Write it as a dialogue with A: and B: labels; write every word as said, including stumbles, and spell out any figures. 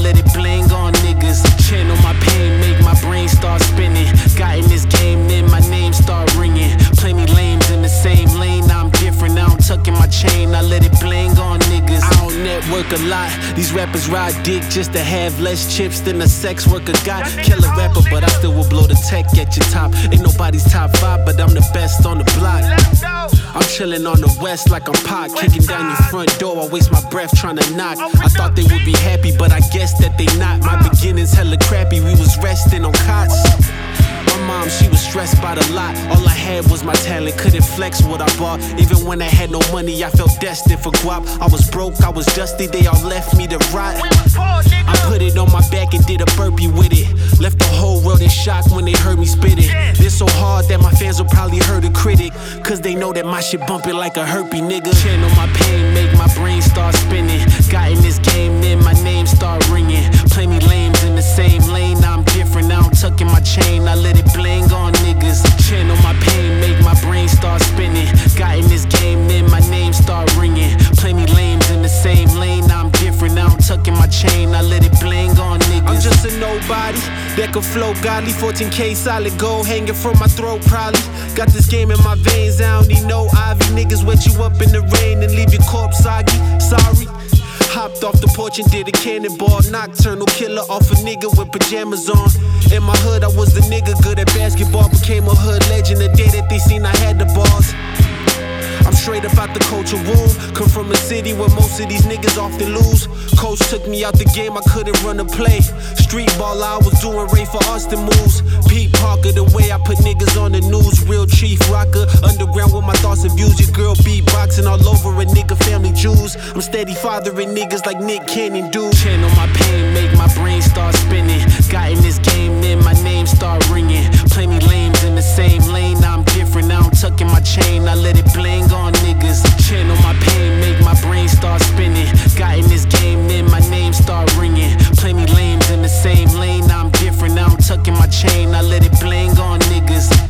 A: let it bling on niggas. Channel my pain, make my brain start spinning. Got in this game, then my name start ringing. Plenty lames in the same lane, now I'm different. I don't tuck in my chain, I let it bling on niggas. I don't network a lot, these rappers ride dick just to have less chips than a sex worker got. Kill a rapper, but I still will blow the tech at your top. Ain't nobody's top five, but I'm the best on the block. I'm chillin' on the west like I'm Pac, kicking down your front door, I waste my breath trying to knock. I thought they would be happy, but I guess that they not. My beginnings hella crappy, we was resting on cots. My mom, she was stressed by the lot. All I had was my talent, couldn't flex what I bought. Even when I had no money, I felt destined for guap. I was broke, I was dusty, they all left me to rot. I put it on my back and did a burpee with it. Left the whole world in shock when they heard me spit it. This so hard that my fans will probably hurt a critic, cause they know that my shit bumping like a herpy nigga. Channel my pain, make my brain start spinning. Got in this game, then my name start ringing. Plenty lames in the same lane, now I'm different. Now I'm tucking my chain, I let it bling on niggas. Channel my pain, make my brain start spinning. Got in this game, then my name start ringing. Plenty lames in the same lane, now I'm different. Now I'm tucking my chain, I let it bling on niggas. I'm just a nobody that could flow godly. fourteen K solid gold hanging from my throat probably. Got this game in my veins, I don't need no Ivy. Niggas wet you up in the rain and leave your corpse soggy. Sorry. Hopped off the porch and did a cannonball. Nocturnal killer off a nigga with pajamas on. In my hood, I was the nigga good at basketball. Became a hood legend the day that they seen I had the balls. I'm straight up out the culture womb. Come from a city where most of these niggas often lose. Coach took me out the game, I couldn't run a play. Street ball, I was doing Ray for Austin moves. Pete Parker, the way I put niggas on the news. Real chief rocker, underground with my thoughts and views. Your girl beatboxing all over a nigga family Jews. I'm steady fathering niggas like Nick Cannon do. Channel my pain, make my brain start spinning. Got in this game, then my name start ringing. Plenty lames in the same lane, now I'm different. Now I'm tucking my chain, I let it bling on niggas. Channel my pain, make my brain start spinning. Got in this game, then my name start ringing. Plenty lames in the same lane, now I'm different. Now I'm tucking my chain, I let it bling on niggas.